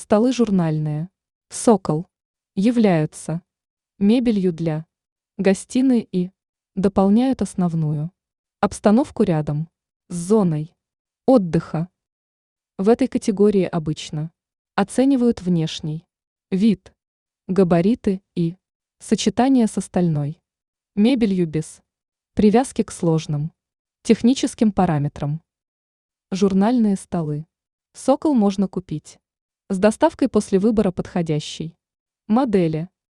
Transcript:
Столы журнальные. Сокол. Являются мебелью для гостиной и дополняют основную обстановку рядом с зоной отдыха. В этой категории обычно оценивают внешний вид, габариты и сочетание с остальной мебелью без привязки к сложным техническим параметрам. Журнальные столы. Сокол можно купить с доставкой после выбора подходящей модели.